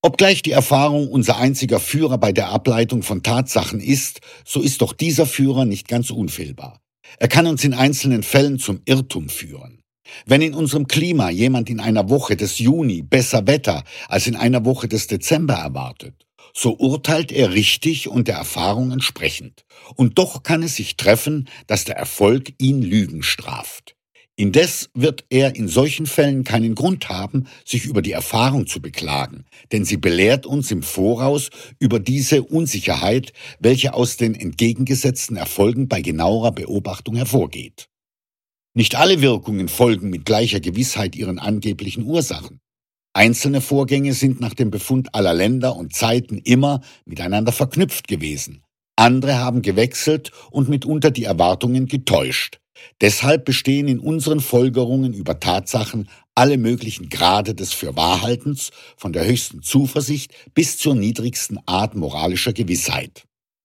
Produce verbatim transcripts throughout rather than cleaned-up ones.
Obgleich die Erfahrung unser einziger Führer bei der Ableitung von Tatsachen ist, so ist doch dieser Führer nicht ganz unfehlbar. Er kann uns in einzelnen Fällen zum Irrtum führen. Wenn in unserem Klima jemand in einer Woche des Juni besser Wetter als in einer Woche des Dezember erwartet, so urteilt er richtig und der Erfahrung entsprechend. Und doch kann es sich treffen, dass der Erfolg ihn Lügen straft. Indes wird er in solchen Fällen keinen Grund haben, sich über die Erfahrung zu beklagen, denn sie belehrt uns im Voraus über diese Unsicherheit, welche aus den entgegengesetzten Erfolgen bei genauerer Beobachtung hervorgeht. Nicht alle Wirkungen folgen mit gleicher Gewissheit ihren angeblichen Ursachen. Einzelne Vorgänge sind nach dem Befund aller Länder und Zeiten immer miteinander verknüpft gewesen. Andere haben gewechselt und mitunter die Erwartungen getäuscht. Deshalb bestehen in unseren Folgerungen über Tatsachen alle möglichen Grade des Fürwahrhaltens, von der höchsten Zuversicht bis zur niedrigsten Art moralischer Gewissheit.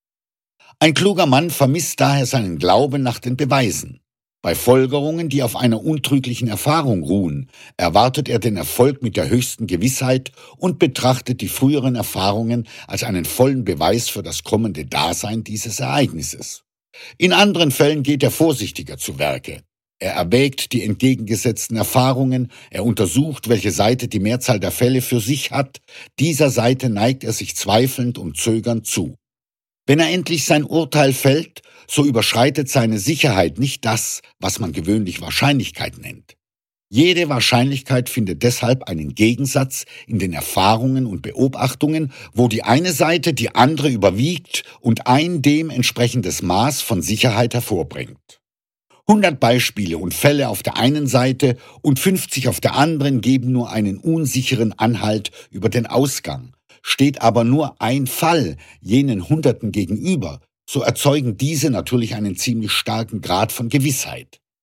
Ein kluger Mann vermisst daher seinen Glauben nach den Beweisen. Bei Folgerungen, die auf einer untrüglichen Erfahrung ruhen, erwartet er den Erfolg mit der höchsten Gewissheit und betrachtet die früheren Erfahrungen als einen vollen Beweis für das kommende Dasein dieses Ereignisses. In anderen Fällen geht er vorsichtiger zu Werke. Er erwägt die entgegengesetzten Erfahrungen, er untersucht, welche Seite die Mehrzahl der Fälle für sich hat, dieser Seite neigt er sich zweifelnd und zögernd zu. Wenn er endlich sein Urteil fällt, so überschreitet seine Sicherheit nicht das, was man gewöhnlich Wahrscheinlichkeit nennt. Jede Wahrscheinlichkeit findet deshalb einen Gegensatz in den Erfahrungen und Beobachtungen, wo die eine Seite die andere überwiegt und ein dem entsprechendes Maß von Sicherheit hervorbringt. Hundert Beispiele und Fälle auf der einen Seite und fünfzig auf der anderen geben nur einen unsicheren Anhalt über den Ausgang. Steht aber nur ein Fall jenen Hunderten gegenüber, so erzeugen diese natürlich einen ziemlich starken Grad von Gewissheit.